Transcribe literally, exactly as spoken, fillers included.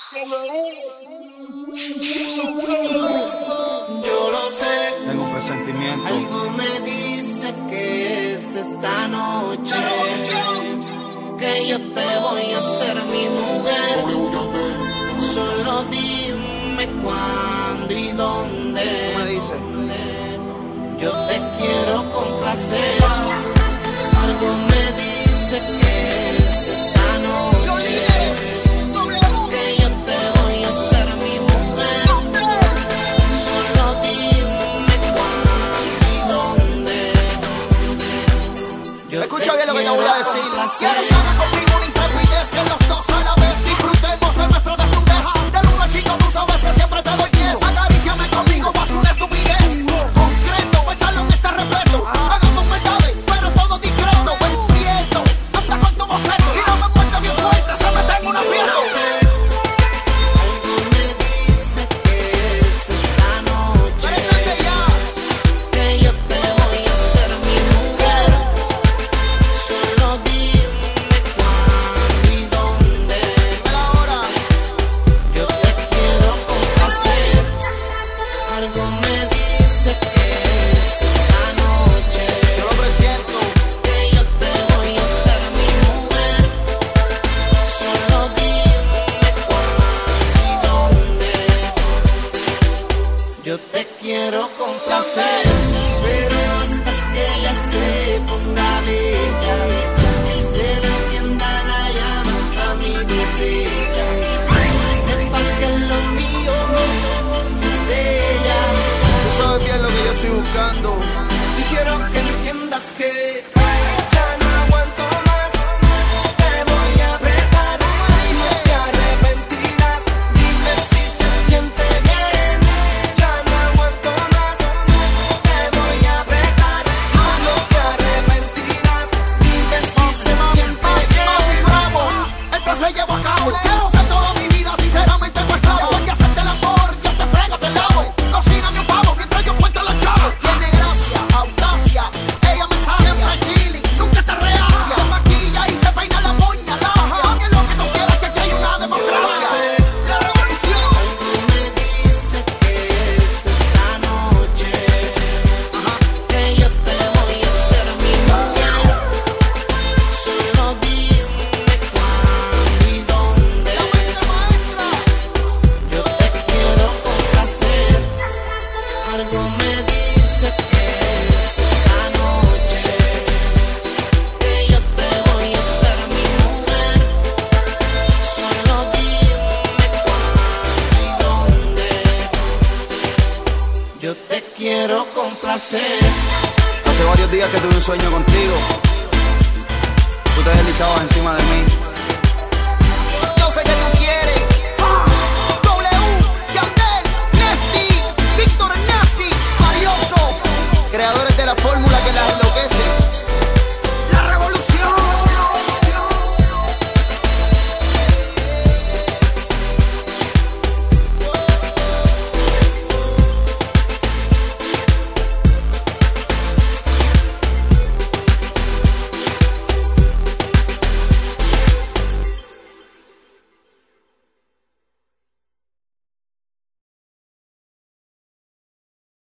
Yo lo sé, tengo un presentimiento. algo me dice que es esta noche que yo te voy a hacer mi mujer. Solo dime cuándo y dónde. ¿Qué me dices? Yo te quiero complacer. Algo me dice que es esta noche que yo te voy a hacer mi mujer. Solo dime cuándo y dónde. Yo Escucha bien lo que te voy a decir. complacer. Quiero que hagas conmigo una intrepidez, que los dos a la vez disfrutemos de nuestra desnudez. Del uno chico, tú sabes que siempre te doy diez. Acaríciame conmigo, vas una estupidez. Concreto, el salón está repleto. Hagamos verdades, pero todo discreto. El prieto, anda con tu boceto. Si no me muerto bien fuerte, se me tengo una fiesta. Algo me dice que es esta noche que yo te voy a hacer mi mujer. Solo dime cuándo y dónde. Ahora, Yo te quiero complacer. Algo me dice que es esta noche yo lo presiento. que yo te voy a hacer mi mujer. Solo dime cuándo y dónde. Yo te quiero complacer. Espero hasta que ella se ponga bella, que se le encienda la llama a mi doncella. Sepa que lo mío es ella. Tú sabes bien lo que yo estoy buscando. Y quiero que entiendas que ya no aguanto más. Te voy a apretar, no te arrepentirás. Dime si se siente bien. Ya no aguanto más. Te voy a apretar, no te arrepentirás. Dime si se siente bien. Mami, bravo, el plan se lleva a cabo. Quiero ser toda mi vida, sinceramente tu esclavo. Voy a hacerte el amor, yo te frego, te lavo. Cocíname un pavo mientras yo cuento la chava. Tiene gracia, audacia, ella me sabe. Siempre chilling, nunca te reacia. Se maquilla y se peina la moña lacia. Mami, lo que no quiero es que aquí hay una democracia. La revolución. Algo me dice que es esta noche que yo te voy a hacer mi mujer. Solo dime cuándo y dónde. Yo te quiero complacer. Algo me dice que es esta noche que yo te voy a hacer mi mujer. Solo dime cuándo y dónde. Yo te quiero complacer. Hace varios días que tuve un sueño contigo. Tú te deslizabas encima de mí.